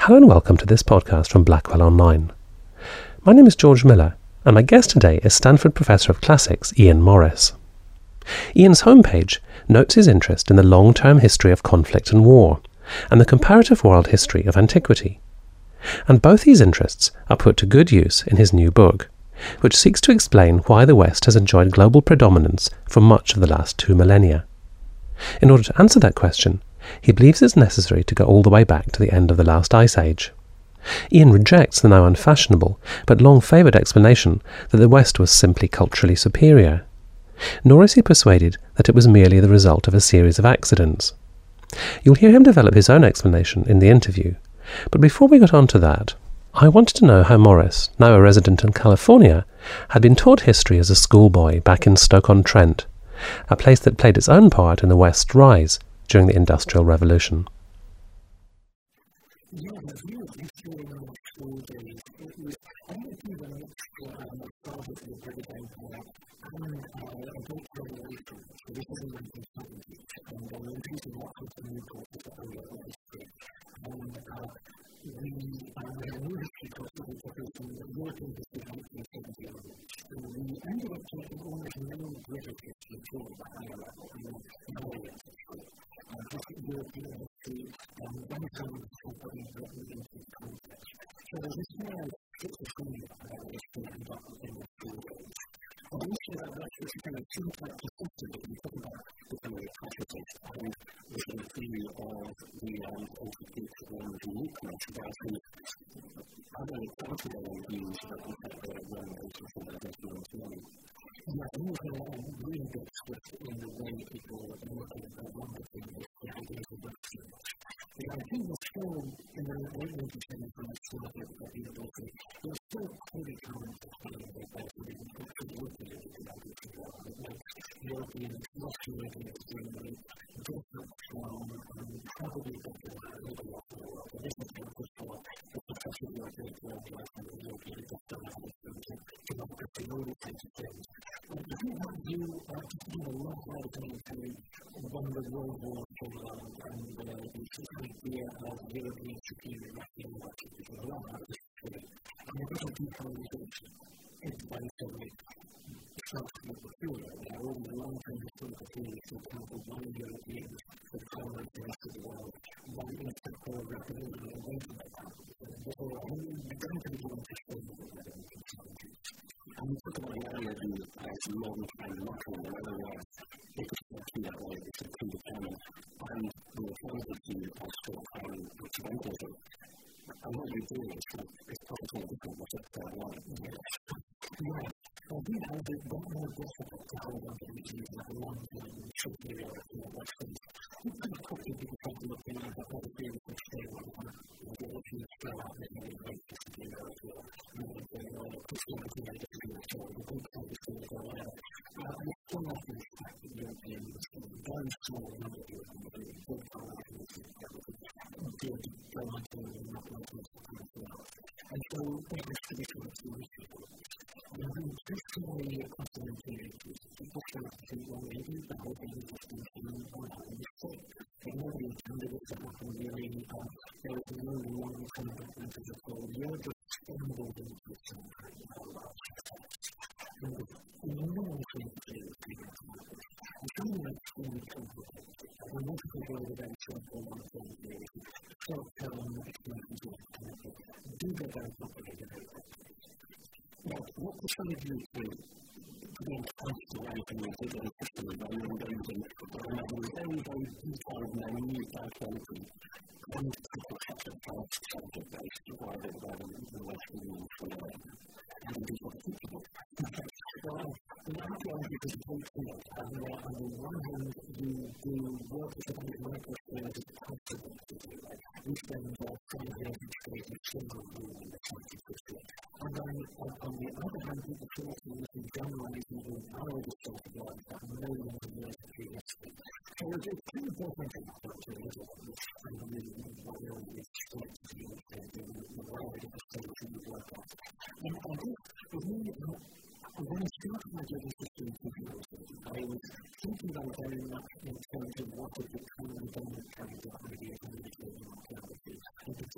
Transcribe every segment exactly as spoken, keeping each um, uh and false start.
Hello and welcome to this podcast from Blackwell Online. My name is George Miller, and my guest today is Stanford Professor of Classics Ian Morris. Ian's homepage notes his interest in the long-term history of conflict and war, and the comparative world history of antiquity. And both these interests are put to good use in his new book, which seeks to explain why the West has enjoyed global predominance for much of the last two millennia. In order to answer that question, he believes it's necessary to go all the way back to the end of the last ice age. Ian rejects the now unfashionable but long-favoured explanation that the West was simply culturally superior. Nor is he persuaded that it was merely the result of a series of accidents. You'll hear him develop his own explanation in the interview, but before we got on to that, I wanted to know how Morris, now a resident in California, had been taught history as a schoolboy back in Stoke-on-Trent, a place that played its own part in the West's rise during the Industrial Revolution. Yeah, the view of history in our school days, it was anything that um, started with the British Empire and uh, a great revelation. So this is in the nineteen seventies, and there were increasing lots of new courses that were in history. And uh, we uh, had a new history course that we took from European history in nineteen seventy onwards. And we ended up taking almost no British history at all at a higher level, and no Orient history. Uh, just European history, and then some company written into the context. So there's this kind of schizophrenia about history and that in the school days. And also that that's this kind of seems like persistent when you talk about the kind of practices and the sort of theory of the um, institute of the uniqueness about the other cultural views that we have there when we talk about history. Yeah, and also a lot of really good stuff in the way people are looking at wonderful history and introduction. But I think the film in the late nineteen seventies when I saw it at university, it was still clearly common to find that that's what it was to look at it about it as well. It makes European Russian extremely different from um, probably the later of the world. And this is kind of for the successive European world life and the European industrialization to democracy, all these kinds of things. I think that view uh, just did a lot of things to when the World War came along and uh, this idea of European superiority and what it was a lot of history. And it doesn't decolonization in place of it. It's not the theory. There are all the long-term historical theories to account for why Europeans would colonize the rest of the world, why instant core rapidity and ways like that. So I mean, we don't really want to show you that in the seventies. And we talk about the area view as long-term locking, in other words, it was not too that way, it's a predetermined, and the alternative view as short-term instrumentalism. And what we do is it's probably different what's up there line. Yeah, I do have it a lot more difficult to hold on to these views like long-term superiority and what's things. It's kind of quickly people try to look at that other theories of scale and the ability to scale out this many ways to superiority or Christianity and discrimination or the group of discrimination or whatever. Uh, and it's still not really fact that Europeans, very small number of Europeans, good colonizations, did go on to the European and so that was traditional to these people. And then traditionally across the nineteen eighties, people started to think, well, maybe the whole thing is just going to be one of a mistake. But nobody intended it to happen really. Uh, there was no long-term advantage at all. You're just stumbled into some kind of large text. And the enormous thing to do with people to do this. And something that's really complicated. And most people go to that short-term long-term theories, short-term experiences of connected, do get very complicated very quickly. Now, what percentage of you being touched away from the digital system of unknown and having very, very detailed, minute archaeology and people such as Charles subject based rather than the Western Union for and people teachable. Well, the archaeology is a great field, and uh, on the one hand, you do work with a kind of microscope as possible to do it. We spend uh, five years excavating a single room in the twentieth century. And then, on, on the other hand, people feel to use the generalizing the power of the state of life that millions of years of history. So it's a kind of different thing to it, which I really what really is split to do with the variety of the states that you work on. And I think, for me, when I started my journey to student futurism, I was thinking about it very much in terms of what had become the dominant kind of ideas in the beginning of archaeology. In particular,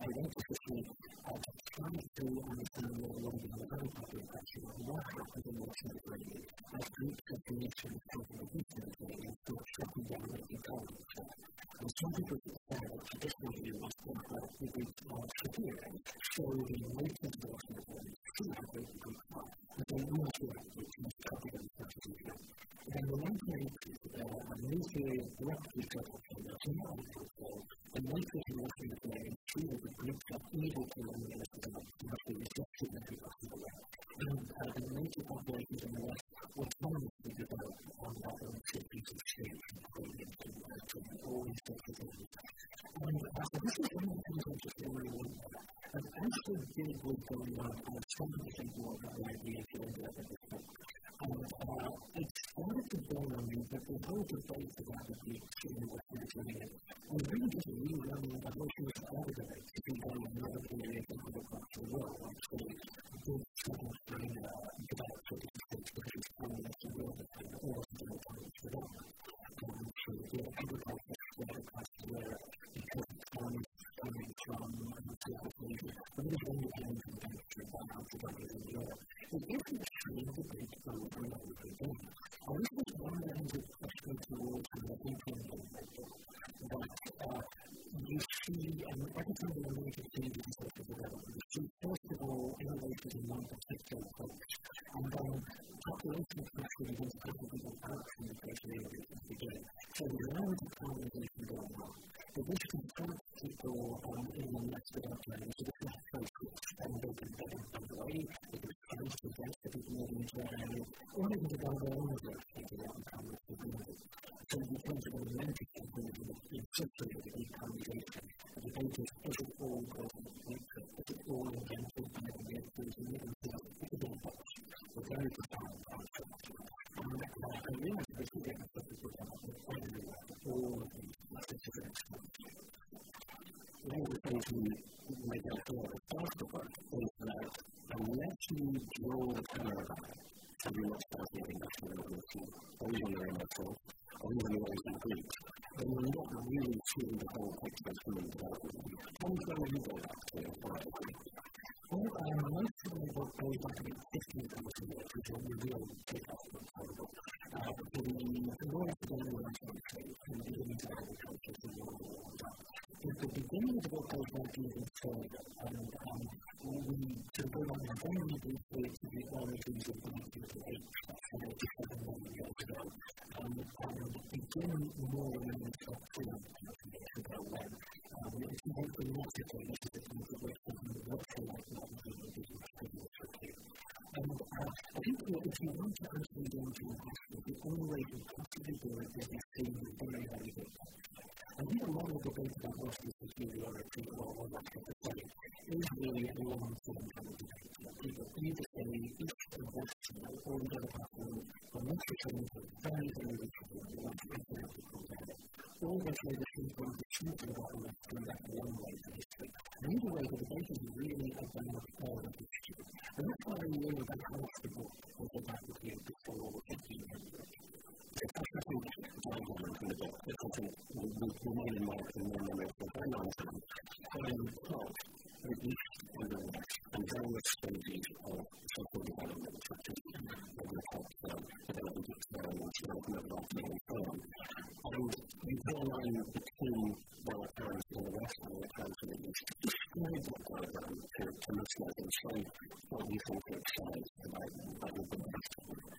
I went to Sicily uh, to try to understand more a little bit of the very popular question of what happened in the Mediterranean as groups of Venetians came from the eastern Mediterranean and started shutting down the government. And some people say that traditionally in Western Europe, the Greeks are superior, so the native version of them still have great Greek power, but they want to have Greeks and copy them such as you can. And in the nineteen eighties, uh, a new theory of direct Greek culture was not control, and native in Western Mediterranean treated the Greeks as evil to them in the West, but they rejected them because of the West. And uh, the native populations in the West were autonomously developed on their own cities of shape and brilliant and uh, all these different things. And uh, so this is one of the things I just really want to know. And as the big was going on, I was trying to think more about the idea of the idea of this book. And uh, it started to dawn on me that the whole debate about the Greeks in the Western Mediterranean was really just rerunning the whole thing of other debates to be done in other areas of other parts of the world. Actually, good struggle for uh, developed sort of states because it's coming as a world of things, all of the different for them. And so the agriculture spread across Europe because of farmers coming from the other places, but it was only coming from countries that are together in Europe. It isn't a shame that they go over and over again. And this was one that ends up pushing towards the thinking of that uh, you see, and every time there are major changes in social development, you see, first of all, innovators in one particular approach, and then population pressure begins to push people out from the person areas as again. So there's an element of colonization going on. But this can force people um, in the next development, so this is a place to extend open better by the way, it is close to against the people moving into that area, or even to go their own way to get out and come with the community. So in terms of the romantic community, in particular the decolonization, the debate is, is it all global nature? Is it all invented by the natures and living things? It's a bit of both. We're very profound concept. And uh, I realize this is getting such a good development everywhere, all of these messages and expressions. One of the things we make out here at the start of the book is that unless you draw the camera back, somebody else starts getting back to the revolution, or even their emotions, or even the ways of Greeks, then you're not really seeing the whole picture of human development. How much when you go back to it, or well, um, most of the book goes back about fifteen thousand years, which is a real big aspect of the book. Uh, but the more academic century, from the beginning of agriculture to the World War One. At the beginning of the book goes back even further, and um, we to go on very briefly to the origins of the Greek age, seventy-seven million years ago, um, and begin more in the top three thousand years ago when um, it's more dramatically this is the things that we're thinking of what they like not doing business regulatory. And uh, I think that if you want to actually go into a hospital, the only way you possibly do it is to see the very, very good country. I think a lot of the debate about what is superiority or what is the same is really a long-term kind of debate. People either say east or west, or the other part of the world, or Mexico is very, very rich people who want to interact with them together. Or they say the things going to shoot and government going back a long way to history. And either way, the debate is really about all of history. And that's why I really about how much the book was about the year before eighteen hundred. It's actually diagram from the book. It's something we remain in mind in the memory for a very long time. And plot the east and the west and various stages of social development, such as agriculture, development of towns, development of life and so on. And you draw a line between their occurrence in the west and their occurrence in the east. Describe that diagram to, to listeners and show what you think it says about that would be best.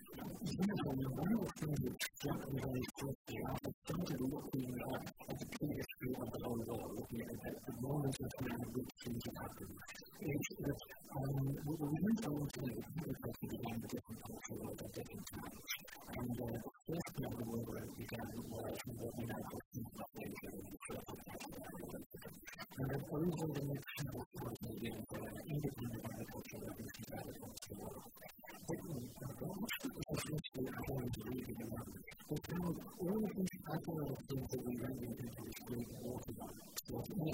Yes, I mean, one of the things that struck me very quickly, I started looking at, at the prehistory of the whole world, looking at the, the moments of time which things have happened, is that um, we went on to the agriculture began the different cultural world at different times. And uh, the first part of the world where it began was what we now call civilization and the first and then over the next several thousand years, uh, independent agriculture revolution started across the world. But essentially, I wanted to read it around. We found all of these other things that we ran into this great water so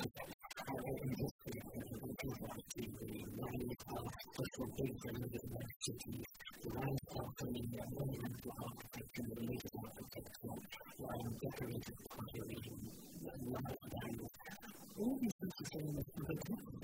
in history, the things like T V, land power, social big things in many cities, the land power coming in, monumental architecture, religious architecture, decorated pottery, life values. All these things are saying that the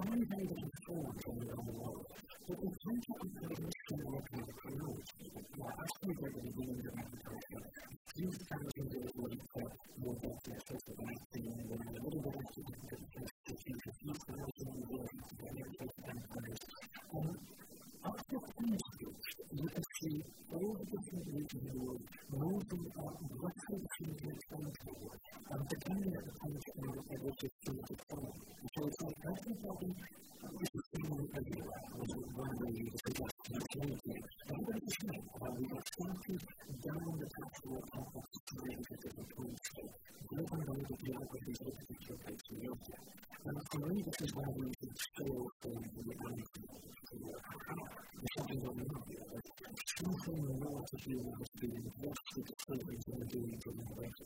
think that we, this is seen everywhere, was one way to suggest neutrality. But I'm going to say, uh, we got started down the path toward complex terrain at different points, driven by the geographies of a particular place in the object. And for me, this is why we can still form the reality to work out. There's something going on here. There's something more to do with us being lost with the feelings and the doings of the person.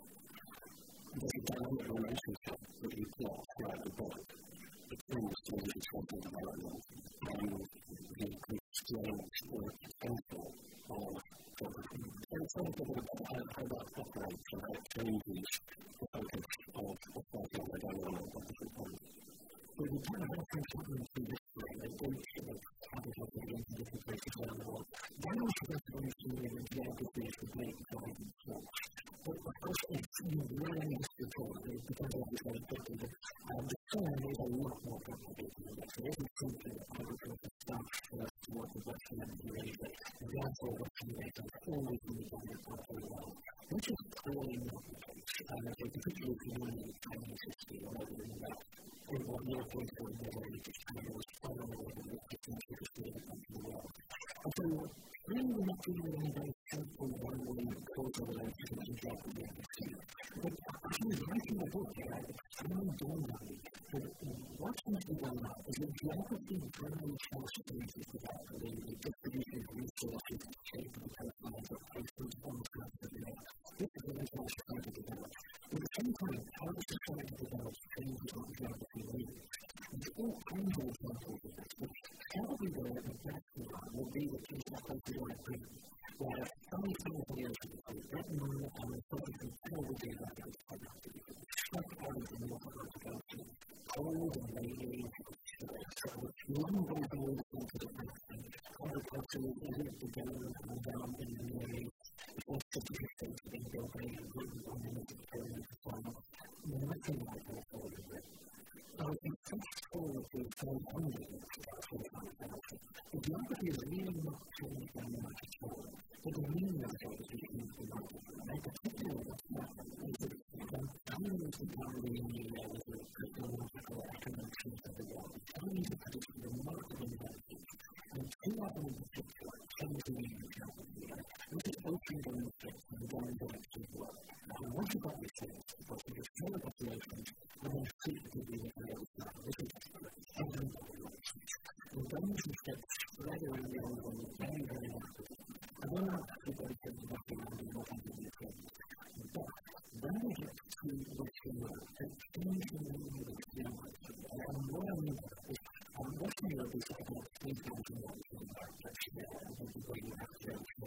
There's a dynamic relationship that you plot throughout the book between the stories of social development and the constraints or potential of geography. So it's sort of a bit about how, how that operates and how it changes the focus of of social development at different points. But we kind of have things happening through history, they go to the habitat in different places around the world. That also has to be seen in geography as a great guiding force. But of course, it's really mystical, it becomes obviously important that um, the sun is a lot more complicated than this. It isn't simply that agriculture starts first towards the Western Mediterranean, and therefore Western Mediterranean is always in the dominant part of the world, which is clearly not the case. Um, so particularly if you're in the Italian system or over in that, in what Europeans call the Middle Ages, China was far away from the fifteenth century in the world. And so, really we're not dealing with any very simple one-way causal relationships in geography and history. But actually, writing the book, yeah, it's really dawned on me that what seems to be going on is that geography generally tells spaces about the distribution of resources and shape of the coastlines of places on the surface of the earth. This is really how society develops. But at the same time, how the society develops changes what geography means. There's all kinds of examples of this, but probably the best one will be the case of places like Britain, where only twenty years ago, Britain and the Soviet terribly rapid productivity, struck out of the North Atlantic Ocean, cold and rainy, sort of long way below the center of the Ocean, agriculture isn't beginning and down in the Near East, the first city states have been built by Britain on the Mediterranean to farm, nothing like that for the Britain. So it's fast forward to five hundred the geography is really not changed very much at all. But the meaning of it is changed remarkably. And particularly what's happened is that when Chinese become really as a technological economic sense of the world, Chinese have had a remarkable advantage. And two of them in particular tend to be in geography. This is ocean domestics and going directed work. And once you've got these things, because you have smaller populations, and then seek to be with the other side. This is heaven populations. And those who get spread around the world very, very rapidly. And they're not actually very good at working around the world under the trends. But when they get to Western Europe, they change the meaning of geography. And what I mean by that is, um, Western Europe is about three thousand miles from the Arctic, and this is where you have to go to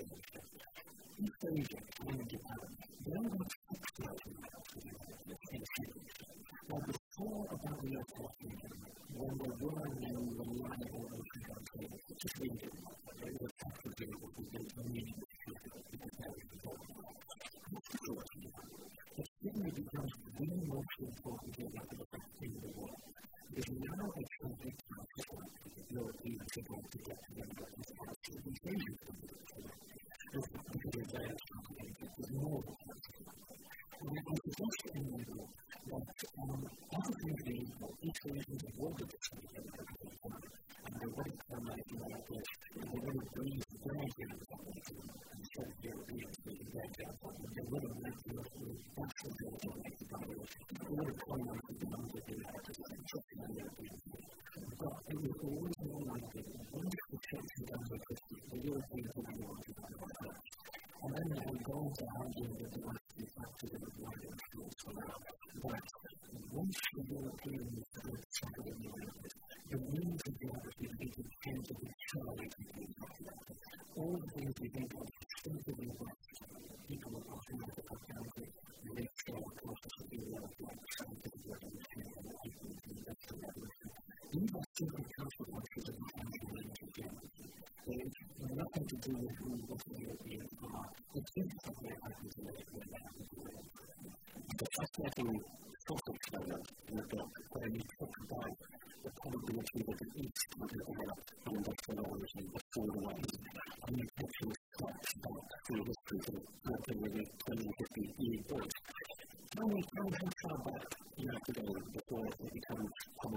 East Asia, China, Japan, they're about six thousand miles from the Arctic in cities. Well, before about the Earth region, when there were no reliable ocean containers, it just really didn't matter. They were practically able to build a meaning of geography because they were involved. That's the short of it. It suddenly becomes the most important geographical fact in the world. Because now it's a big conflict that Europeans are going to get together and start to be Asian communities. Because they're very complicated, there's more than that. And I suggest in the book that um, opportunity for each region to work with this together at the same time, and they're ready for anything like this, and they're ready to breathe their ideas on it, and so Europeans breathe their ideas on it, they're ready to make the actual things that make the barriers, they're ready to point out the ones that they have to do, and trust in the Europeans. But it was always more likely that once the church had done with history, the Europeans would be able to do it. And then they would go into housing that they wanted to be active in the wider influence around. But once the Europeans had settled in the Americas, the means of geography began to tend to be surely completely documented. All the things we think of instinctively west, people were often at the country, the rich scale process of the world, like scientific revolution and the industrial revolution. These are simply consequences of the transformation of geography. There's nothing to do with who what the Europeans are. It's just that they happen to live where they happen to live. The fascinating thought experiment in the book where you talk about the probability that the East would have developed an industrial origin before the West, and you actually start back through history to the period of twenty, fifty years. Tell me, tell me how far back you have to go before it becomes probable that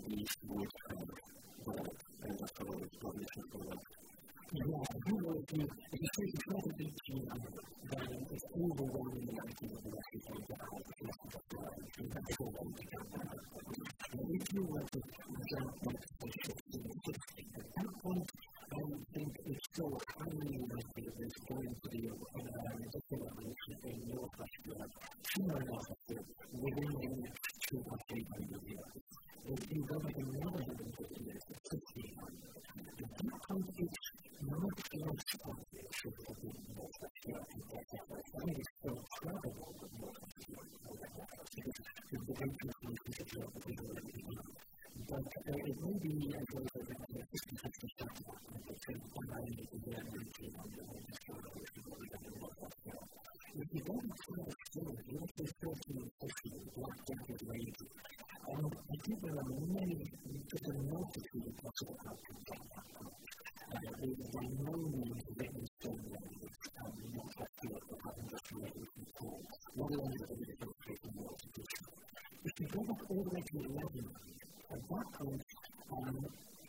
East would have developed as a sort of publishing for them. Yeah, I think if you if you take a credit each year, then it's overwhelmingly likely that the rest is going to have a less of a plan, and that's all going to come out. And if you were to jump onto the shift in the sixties, at that point, I think it's still highly likely that there's going to be a development in Northwest Europe, sooner or later, within the next two or three hundred years. If you go back another one hundred fifty years, it's sixteen hundred. At that point, it's much less obvious if it would be Northwest Europe compared to North. I think it's still probable that Northwest Europe will get that, because the ancient solutions of Europe have already begun. But uh, it may be as well as a fifty fifty shot between one hundred and nineteen hundred and just sort of Northwest Europe. If you go to Northwest Europe, you look at thirteen and fifteen, Black Jacket Raging. And I think there are many, there's a multitude of possible outcomes on that point. Uh, there are no means written stone language and Northwest Europe that haven't just related from Paul, not only that it is illustrating more education. If you go back all the way to eleven, at that point, um,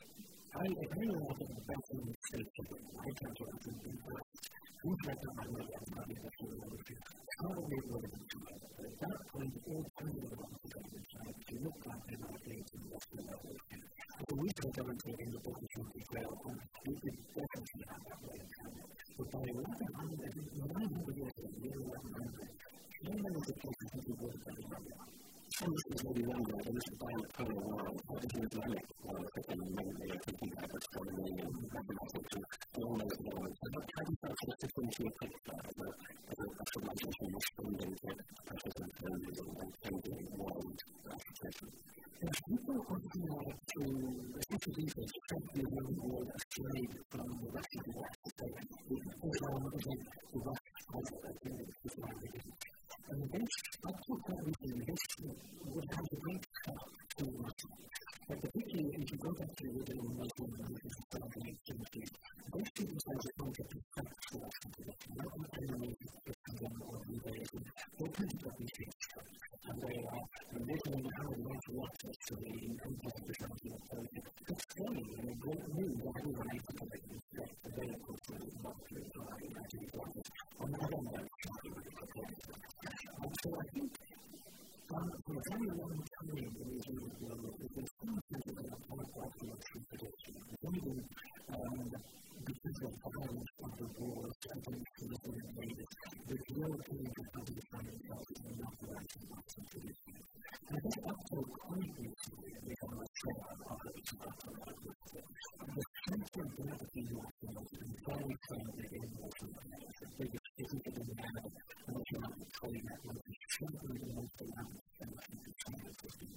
I agree with a lot of the best in the states of it. I can't do it in the West. Who's like that? I know that's not even the revolution. Probably relevant to it. But at that point, all kinds of events are going to decide to look like they're not going to the Western revolution. And we can go into it in the book of Twenty Twelve, and we could definitely have that way in Canada. But by eleven hundred, nine hundred years ago, year eleven hundred, Canada was a place that people would have been around. And this is maybe one way, and this is bipolar world, how did you develop thinking mainly, thinking about astronomy and mathematics and all those elements? And how do you start to fit into a picture of a civilization responding to pressures and changes and changing world application? Yes, people obviously like to, especially these days, try to be a little more afraid from the rest of the West. Islam isn't the West puzzle, I think it's Islam that isn't. And the base, I took that recently, the base would have a great start to Russia. But particularly if you go back to the Muslim religions of the eighteenth century, those two themselves are going to perfect for us into this. Not the enemies of Christendom or Judaism, they're pretty good research. And they are making how they want to access to the empire of Christianity and politics. It's funny, and a great news that everyone able to make this step the very culturally market and I imagine it was. On the other hand, it's not really prepared. And so I think um, for a very long time in the New Zealand world, there's been so much into the population tradition. It's only been um, because of the violence of the wars against the Muslim invaders, the Europeans have had to define themselves as not the right and Muslim tradition. And I think up to quite recently, we have a trend of it to up to that with the center of gravity of Muslim has been very friendly in Muslim lands. The biggest cities have been now, and also have been trade network is shrinking the most around the seventeen to twenty fifteen.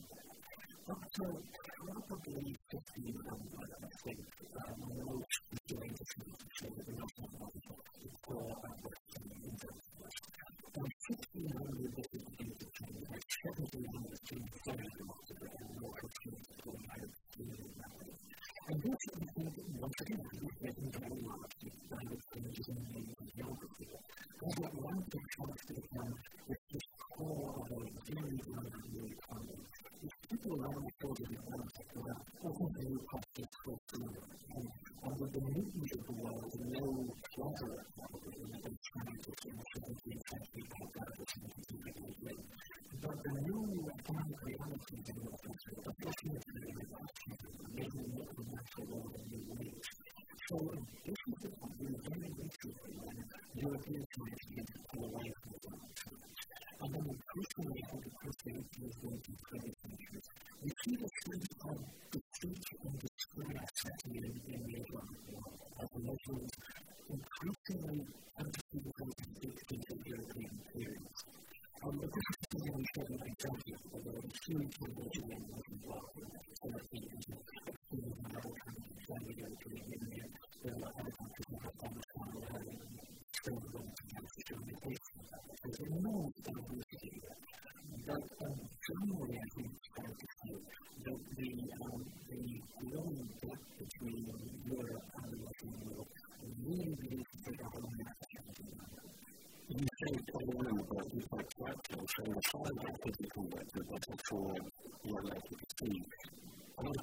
Up to probably fifteen hundred, I think, um, most doing the thing to show that the Muslim lands is all about Western influence. And fifteen hundred this is beginning to change, like seventeen hundred is being very remarkable, and more continues to pull out of the that way. And this, I think, once again, is getting very large with climate changes and names and geography. There's that one big chance to become with this core of a very large new economy. If people around the world in the world who have often new prospects for freedom, and, and with the news of the world and no pleasure of probably in the scientists in the seventeenth century about that, which is completely great. But the new economic realities in the West are definitely in the making it the natural world in new ways. So this is the problem very recently when European science begins to pull away from the world science. And then increasingly, I think across the eighteenth, nineteenth, twentieth centuries, we see the sense of defeat and despair setting in in the Islamic world as the Muslims increasingly understand the significance of European periods. Um, but this is something we said in the example that there were two conversion in the Muslim world in the seventies and sixties and other countries in the European Union. There were other countries in Afghanistan that had experienced against Islamication. There's enormous diversity here. But um, generally, I think it's fair to say that the, um, the long gap between Europe and the Muslim world really begins to take a whole new attitude. You say quite a while about you quite correctly, so the side of physical work that that's for your life to see. A lot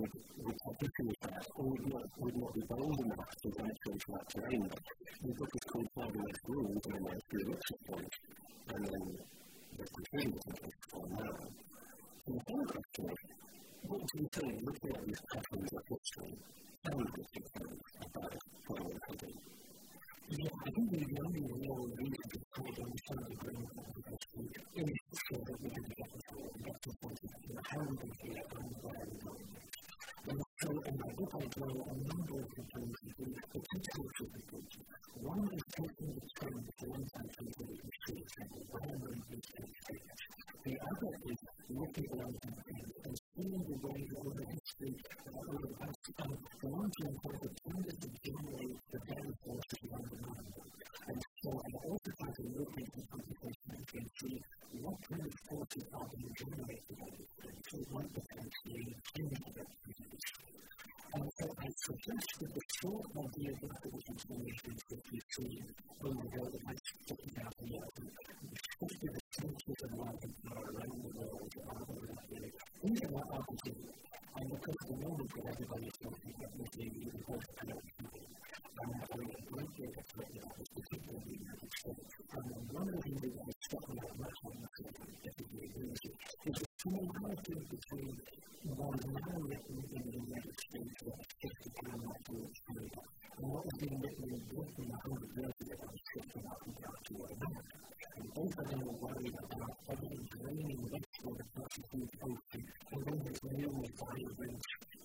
would, would take issue with that, or would not, would not be bold enough to write through to that terrain. But the book is called Five the West Rules, and there's the elixir point, and then the conclusion is on now. And the final question is, what do you think, looking at these patterns of history, how do you think about following hunting? Yeah, I think the only real reason to try to understand the brain of the history is so that we can get back to the point of how we can see it and where we're going. And so in my book I draw a number of components of the potential to the future. One is taking the trend to one side so that we can see it and where we're in this stage. The other is looking around the things and seeing the way that over history, uh, over the past, and the long-term point of tended to generate the very forces around the mind. And so I also try to look into computation and see what kind of forces are being generated by these things, so what potentially change the representation. And so I suggest that the short idea of the transformations that we see over the last fifty thousand years, especially the changes of life and power around the world, are over that period. These are not opportunities. And because at the moment that everybody is talking about this being the important power of people, and having a great deal of talking about this, particularly in the United States. And one of the things that has struck me out much more than I definitely agree with you is the similarity between what is now written in the United States that fifty pounds towards Canada, and what was being written in Britain a hundred years ago that was fifty pounds to America. And both of them were worried about everything draining westward across the Food Ocean, and then there's really vibrant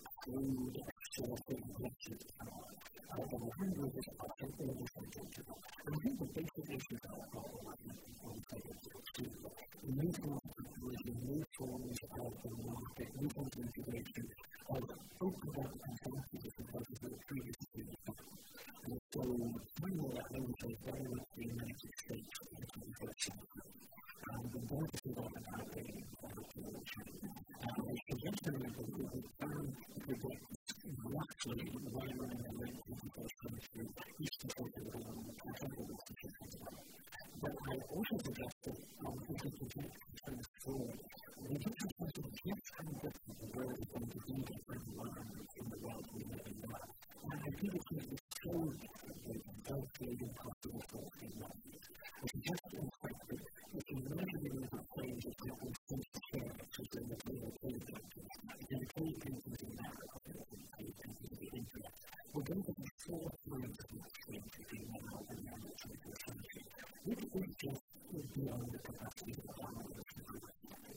food, exporting, lectures, and all. Uh, the language is often oversensitive. And I think the basic issues are all like on the table too. New forms of technology, new forms of the market, new forms of integration have opened up and connected the processes that were previously defined. And so finally that language is very much the United States in the twenty-first century. And the benefits of that are being population. And I suggest to them that we can predict roughly where we're in the late twenty-first century, east and south of the world, and some of the institutions as well. But I also suggest that um, if we project things forward, we can just to guess how different the world is going to be different environments in the world we live in now. And I think it's going to be so healthy and possible for us in life. I suggest in fact that we can measure the amount of change that we can think to share, such as the material paintings, and cave paintings in America, and cave paintings in the internet. We're going to be four times as much change between now and the end of the twenty-first century. Which is just beyond the capacity of our knowledge to do it.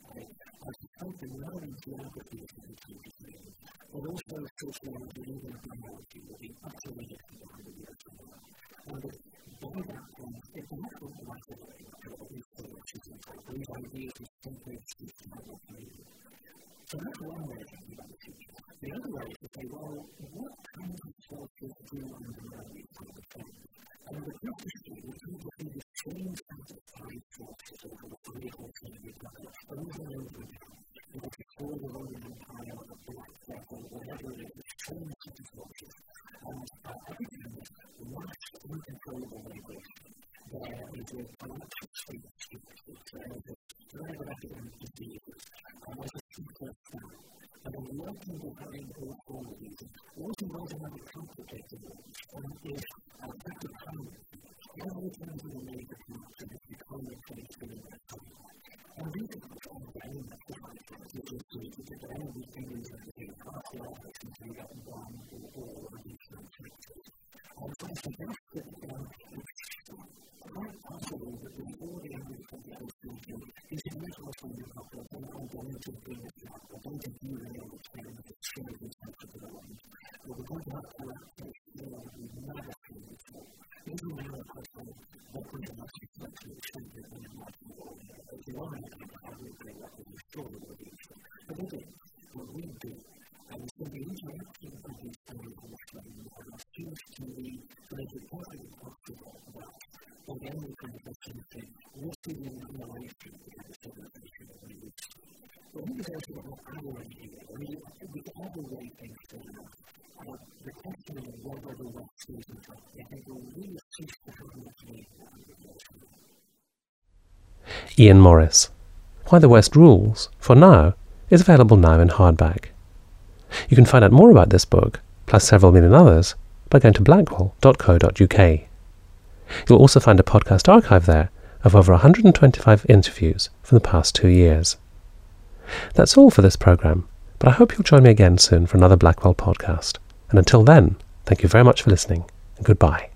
I suppose the knowledge geography is going to change things, but also sociology and even biology will be utterly different than the years from now. And by that point, it's not going to matter what we say, which is these ideas of templates to travel through. So that's one way of thinking about the future. The other way is to say, well, what kinds of forces do underlie these kinds of things? And the history, we tend to see the same kinds of time forces over the three hundred years ago, over and over again. And if you call the Roman Empire or the Black Death or whatever it is, the same kinds of forces. And uh, everything is vast, uncontrollable migration. There is a financial state species, there is a spread of epidemic diseases, and there's a super famine. And then working behind all four of these, working those are very complicated ones, and is a fact of time. Every time you make a connection, it's become a place for the next time. And these are the very much different things, which is to get all these things that they pass off and say that one or all of these transactions. And so I suggest that um, it's quite possible that before the end of the twenty-first century, these individuals from the population are going to bring us up, are going to view the world as a shared sense of the world. But we're going to have to practice the world we've never seen before. Even now, of course, what we have actually started to achieve in the modern world, as you are not going to have a great record of story with each other. But they do, what we do. And so the interaction of these stories on the screen seems to be very important possible about again the conversation of what is in the relation to the civilization of the roots. But we can also have our idea, I mean, the other way things turn out. Uh, the question of whether the West is in fact, I think will really cease to have much weight on the West. Ian Morris. Why the West Rules, for now, is available now in hardback. You can find out more about this book, plus several million others, by going to blackwell dot co dot uk. You'll also find a podcast archive there of over one hundred twenty-five interviews from the past two years. That's all for this programme, but I hope you'll join me again soon for another Blackwell podcast. And until then, thank you very much for listening, and goodbye.